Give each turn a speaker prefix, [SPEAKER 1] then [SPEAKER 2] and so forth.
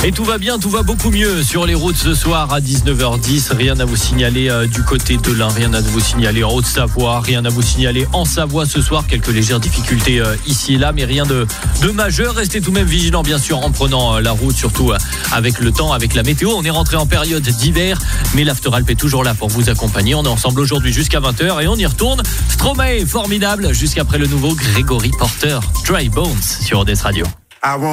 [SPEAKER 1] Et tout va bien, tout va beaucoup mieux sur les routes ce soir à 19h10. Rien à vous signaler du côté de l'Ain, rien à vous signaler en Haute-Savoie, rien à vous signaler en Savoie ce soir. Quelques légères difficultés ici et là, mais rien de majeur. Restez tout de même vigilants, bien sûr, en prenant la route, surtout avec le temps, avec la météo. On est rentré en période d'hiver, mais l'Afteralp est toujours là pour vous accompagner. On est ensemble aujourd'hui jusqu'à 20h et on y retourne. Stromae, formidable, jusqu'après le nouveau Gregory Porter, Dry Bones sur ODS Radio.